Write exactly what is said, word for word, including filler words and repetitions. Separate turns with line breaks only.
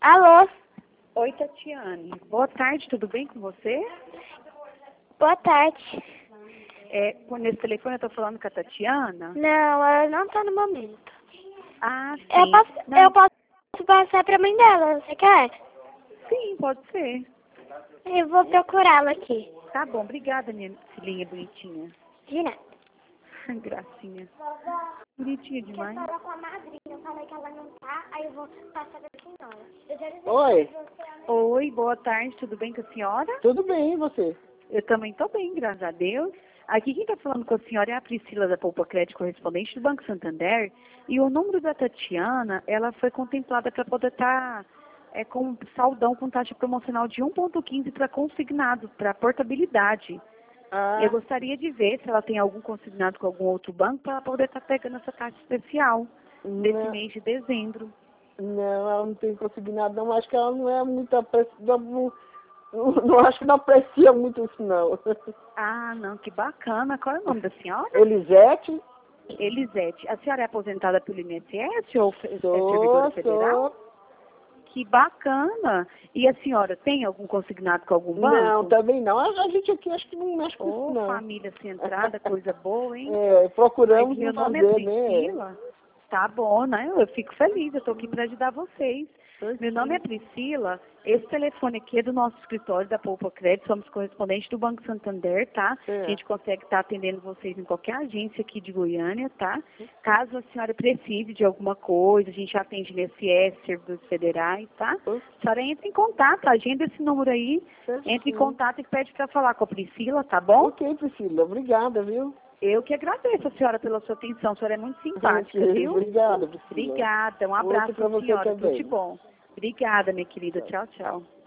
Alô?
Oi, Tatiane. Boa tarde, tudo bem com você?
Boa tarde.
É, por nesse telefone eu tô falando com a Tatiana?
Não, ela não tá no momento.
Ah, sim.
Eu posso,
Não,
eu posso passar pra mãe dela, você quer?
Sim, pode ser.
Eu vou procurá-la aqui.
Tá bom, obrigada, minha filhinha bonitinha.
De nada.
Gracinha. Bonitinha demais.
Eu com a madrinha, eu falei que ela não tá, aí eu vou passar pra senhora. Eu já disse
Oi,
pra você,
Oi, boa tarde, tudo bem com a senhora?
tudo bem, e você?
Eu também tô bem, graças a Deus. Aqui quem tá falando com a senhora é a Priscila da Poupa Crédito, correspondente do Banco Santander. E o número da Tatiana, ela foi contemplada para poder estar é, com um saldão com taxa promocional de um vírgula quinze para consignado, para portabilidade.
Ah,
Eu gostaria de ver se ela tem algum consignado com algum outro banco para ela poder estar pegando essa taxa especial desse
não,
mês de dezembro.
não, ela não tem consignado, não. Acho que ela não é muito apreciada. Não, não, não acho que não aprecia muito isso, não.
Ah, não, que bacana. Qual é o nome da senhora?
Elisete?
Elisete. A senhora é aposentada pelo I N S S ou fe- é
Sou,
servidora federal?
sou.
Que bacana. E a senhora tem algum consignado com algum
Não,
banco?
também não. A, a gente aqui acho que não mexe com isso,
Ô,
não.
família centrada, coisa boa, hein?
É, procuramos
Ai, meu
não
nome é
fazer, né?
Priscila. Tá bom, né? Eu fico feliz, eu estou aqui para ajudar vocês. Meu nome é Priscila, esse telefone aqui é do nosso escritório da Poupa Crédito, somos correspondentes do Banco Santander, tá?
É.
A gente consegue estar atendendo vocês em qualquer agência aqui de Goiânia, tá? Caso a senhora precise de alguma coisa, a gente atende I N S S, serviços federais, tá? A senhora entra em contato, agenda esse número aí, entra em contato e pede para falar com a Priscila, tá bom?
Ok, Priscila, obrigada, viu?
Eu que agradeço a senhora pela sua atenção, a senhora é muito simpática,
Ok,
viu?
obrigada, Priscila.
Obrigada, um
Outro
abraço
pra
pra
você
senhora, tudo
também.
de bom. Obrigada, minha querida, tchau, tchau.